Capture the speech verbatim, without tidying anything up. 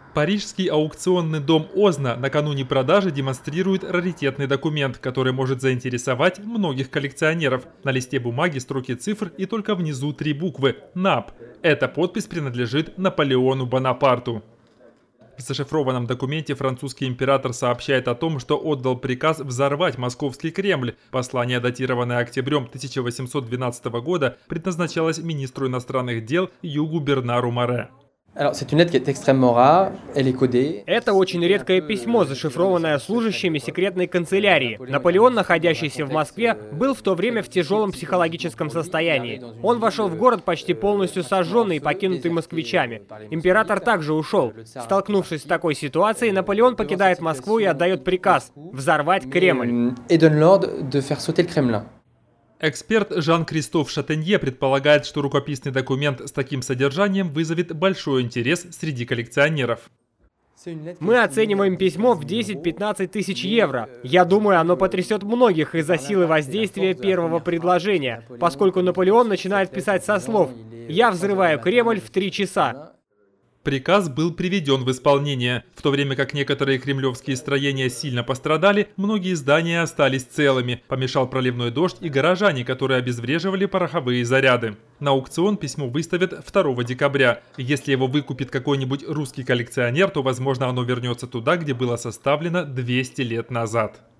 Парижский аукционный дом Озна накануне продажи демонстрирует раритетный документ, который может заинтересовать многих коллекционеров. На листе бумаги строки цифр и только внизу три буквы «НАП». Эта подпись принадлежит Наполеону Бонапарту. В зашифрованном документе французский император сообщает о том, что отдал приказ взорвать Московский Кремль. Послание, датированное октябрем тысяча восемьсот двенадцатого года, предназначалось министру иностранных дел Югу Бернару Море. Это очень редкое письмо, зашифрованное служащими секретной канцелярии. Наполеон, находящийся в Москве, был в то время в тяжелом психологическом состоянии. Он вошел в город почти полностью сожженный и покинутый москвичами. Император также ушел. Столкнувшись с такой ситуацией, Наполеон покидает Москву и отдает приказ взорвать Кремль. Эксперт Жан-Кристоф Шатенье предполагает, что рукописный документ с таким содержанием вызовет большой интерес среди коллекционеров. Мы оцениваем письмо в десять-пятнадцать тысяч евро. Я думаю, оно потрясет многих из-за силы воздействия первого предложения, поскольку Наполеон начинает писать со слов «Я взрываю Кремль в три часа». Приказ был приведен в исполнение. В то время как некоторые кремлевские строения сильно пострадали, многие здания остались целыми. Помешал проливной дождь и горожане, которые обезвреживали пороховые заряды. На аукцион письмо выставят второго декабря. Если его выкупит какой-нибудь русский коллекционер, то, возможно, оно вернется туда, где было составлено двести лет назад.